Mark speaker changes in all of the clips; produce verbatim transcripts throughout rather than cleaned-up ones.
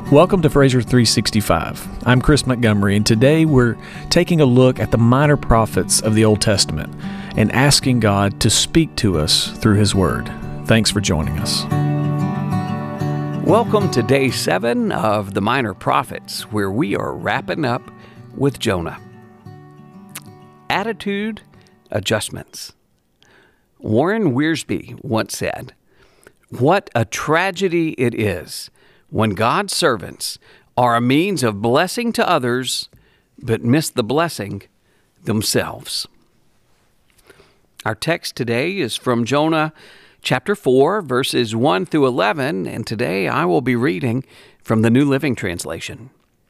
Speaker 1: Welcome to Fraser three sixty-five. I'm Chris Montgomery, and today we're taking a look at the minor prophets of the Old Testament and asking God to speak to us through His Word. Thanks for joining us.
Speaker 2: Welcome to day seven of the Minor Prophets, where we are wrapping up with Jonah. Attitude adjustments. Warren Wiersbe once said, "What a tragedy it is when God's servants are a means of blessing to others, but miss the blessing themselves." Our text today is from Jonah chapter four, verses one through eleven, and today I will be reading from the New Living Translation.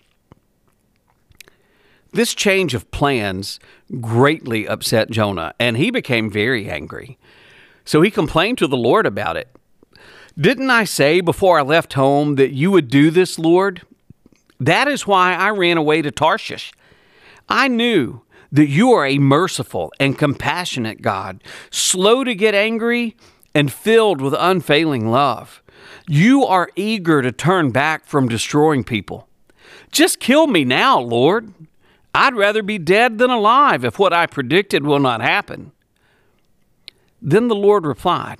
Speaker 2: This change of plans greatly upset Jonah, and he became very angry. So he complained to the Lord about it. "Didn't I say before I left home that you would do this, Lord? That is why I ran away to Tarshish. I knew that you are a merciful and compassionate God, slow to get angry and filled with unfailing love. You are eager to turn back from destroying people. Just kill me now, Lord. I'd rather be dead than alive if what I predicted will not happen." Then the Lord replied,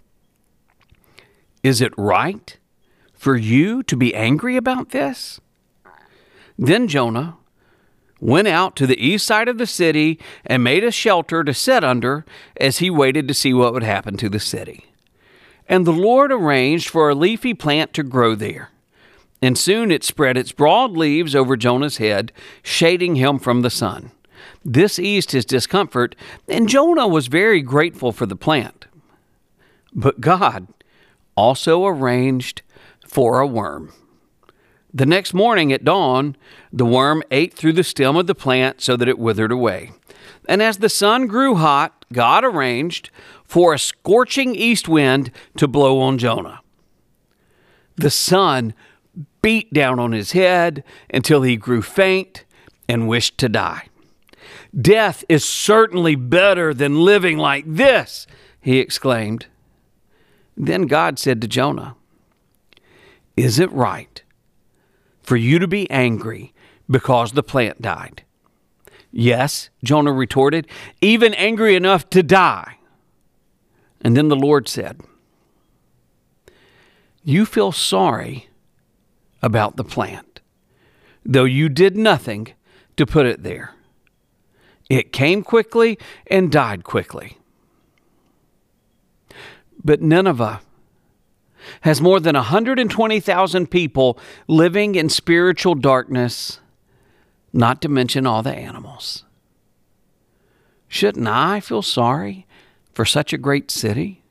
Speaker 2: "Is it right for you to be angry about this?" Then Jonah went out to the east side of the city and made a shelter to sit under as he waited to see what would happen to the city. And the Lord arranged for a leafy plant to grow there. And soon it spread its broad leaves over Jonah's head, shading him from the sun. This eased his discomfort, and Jonah was very grateful for the plant. But God also arranged for a worm. The next morning at dawn, the worm ate through the stem of the plant so that it withered away. And as the sun grew hot, God arranged for a scorching east wind to blow on Jonah. The sun beat down on his head until he grew faint and wished to die. "Death is certainly better than living like this," he exclaimed. Then God said to Jonah, "Is it right for you to be angry because the plant died?" "Yes," Jonah retorted, "even angry enough to die." And then the Lord said, "You feel sorry about the plant, though you did nothing to put it there. It came quickly and died quickly. But Nineveh has more than one hundred twenty thousand people living in spiritual darkness, not to mention all the animals. Shouldn't I feel sorry for such a great city?"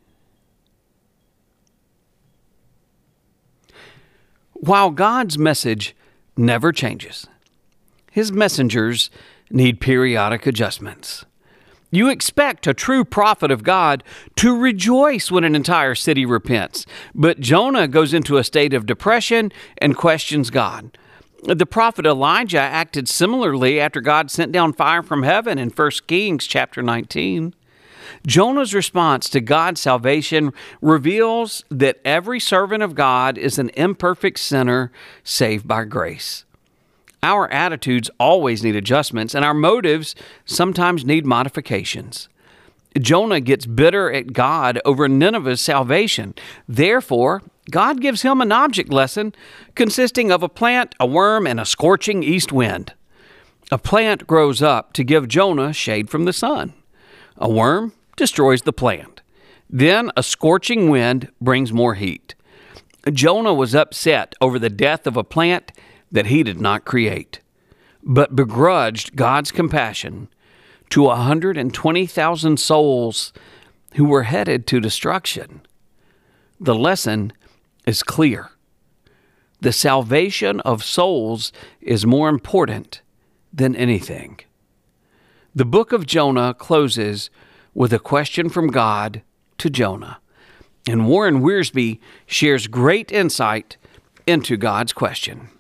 Speaker 2: While God's message never changes, His messengers need periodic adjustments. You expect a true prophet of God to rejoice when an entire city repents, but Jonah goes into a state of depression and questions God. The prophet Elijah acted similarly after God sent down fire from heaven in First Kings chapter nineteen. Jonah's response to God's salvation reveals that every servant of God is an imperfect sinner saved by grace. Our attitudes always need adjustments, and our motives sometimes need modifications. Jonah gets bitter at God over Nineveh's salvation. Therefore, God gives him an object lesson consisting of a plant, a worm, and a scorching east wind. A plant grows up to give Jonah shade from the sun. A worm destroys the plant. Then a scorching wind brings more heat. Jonah was upset over the death of a plant that he did not create, but begrudged God's compassion to one hundred twenty thousand souls who were headed to destruction. The lesson is clear. The salvation of souls is more important than anything. The book of Jonah closes with a question from God to Jonah, and Warren Wiersbe shares great insight into God's question.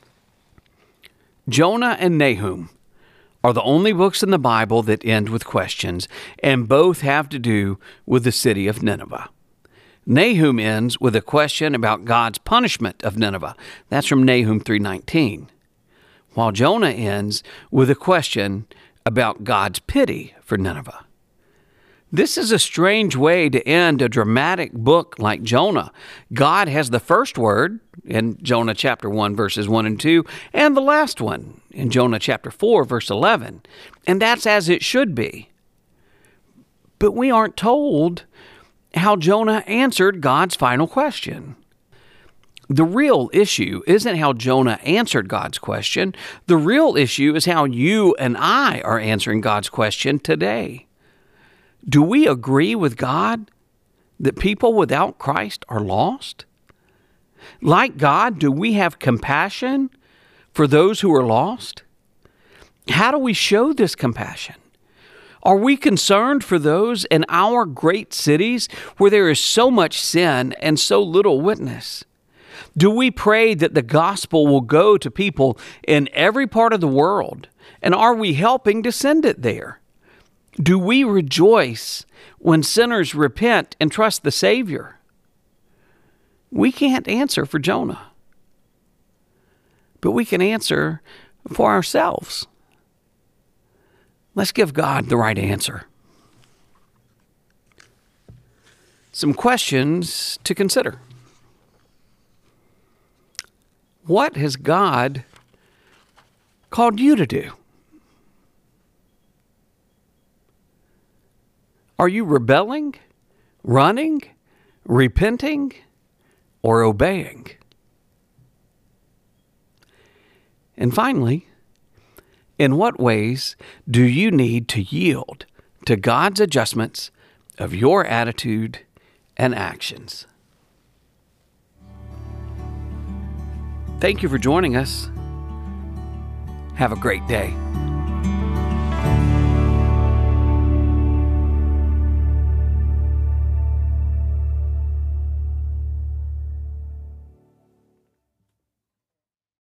Speaker 2: Jonah and Nahum are the only books in the Bible that end with questions, and both have to do with the city of Nineveh. Nahum ends with a question about God's punishment of Nineveh. That's from Nahum three nineteen. While Jonah ends with a question about God's pity for Nineveh. This is a strange way to end a dramatic book like Jonah. God has the first word in Jonah chapter one, verses one and two, and the last one in Jonah chapter four, verse eleven. And that's as it should be. But we aren't told how Jonah answered God's final question. The real issue isn't how Jonah answered God's question. The real issue is how you and I are answering God's question today. Do we agree with God that people without Christ are lost? Like God, do we have compassion for those who are lost? How do we show this compassion? Are we concerned for those in our great cities where there is so much sin and so little witness? Do we pray that the gospel will go to people in every part of the world? And are we helping to send it there? Do we rejoice when sinners repent and trust the Savior? We can't answer for Jonah, but we can answer for ourselves. Let's give God the right answer. Some questions to consider. What has God called you to do? Are you rebelling, running, repenting, or obeying? And finally, in what ways do you need to yield to God's adjustments of your attitude and actions? Thank you for joining us. Have a great day.